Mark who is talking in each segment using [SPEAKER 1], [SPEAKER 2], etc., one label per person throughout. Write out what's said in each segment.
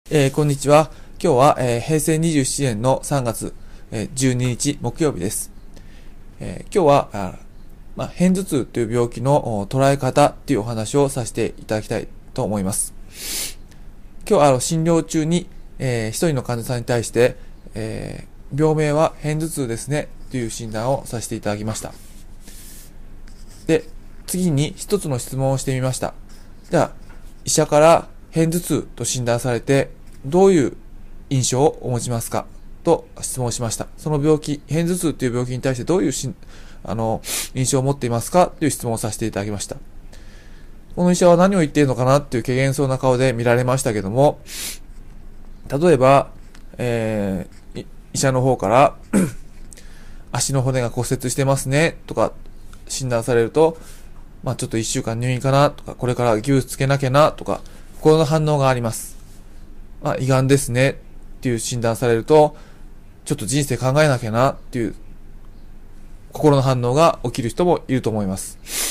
[SPEAKER 1] こんにちは。今日は、平成27年の3月、12日木曜日です。今日は、片頭痛という病気の捉え方というお話をさせていただきたいと思います。今日は診療中に、一人の患者さんに対して、病名は片頭痛ですねという診断をさせていただきました。で、次に一つの質問をしてみました。じゃあ、医者から片頭痛と診断されて、どういう印象をお持ちますかと質問しました。その病気、片頭痛という病気に対してどういう印象を持っていますかという質問をさせていただきました。この医者は何を言っているのかなという怪訝そうな顔で見られましたけども、例えば、医者の方から足の骨が骨折してますねとか診断されると、ちょっと1週間入院かなとか、これからギブスつけなきゃなとか、心の反応があります。胃がんですねっていう診断されると、ちょっと人生考えなきゃなっていう心の反応が起きる人もいると思います。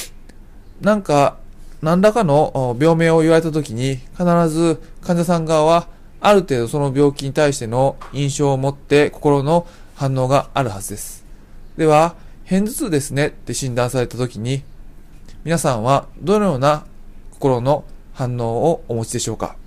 [SPEAKER 1] 何らかの病名を言われたときに、必ず患者さん側はある程度その病気に対しての印象を持って心の反応があるはずです。では、片頭痛ですねって診断されたときに、皆さんはどのような心の反応をお持ちでしょうか。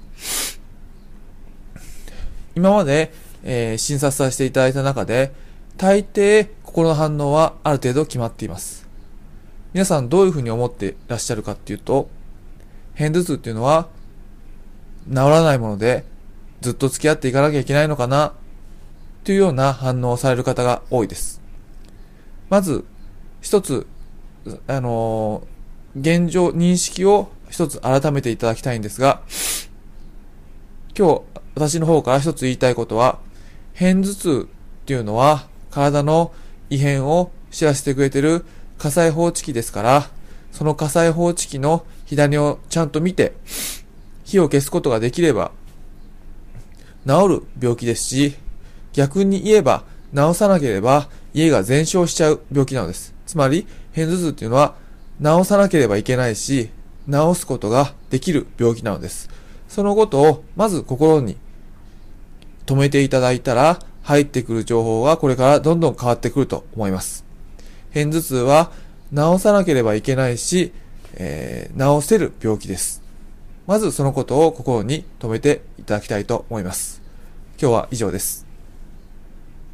[SPEAKER 1] 今まで、診察させていただいた中で、大抵心の反応はある程度決まっています。皆さんどういうふうに思っていらっしゃるかっていうと、片頭痛っていうのは治らないものでずっと付き合っていかなきゃいけないのかなというような反応をされる方が多いです。まず一つ現状認識を一つ改めていただきたいんですが、今日私の方から一つ言いたいことは、片頭痛っていうのは体の異変を知らせてくれている火災報知器ですから、その火災報知器の左をちゃんと見て火を消すことができれば治る病気ですし、逆に言えば治さなければ家が全焼しちゃう病気なのです。つまり片頭痛っていうのは治さなければいけないし、治すことができる病気なのです。そのことをまず心に留めていただいたら、入ってくる情報がこれからどんどん変わってくると思います。片頭痛は治さなければいけないし、治せる病気です。まずそのことを心に留めていただきたいと思います。今日は以上です。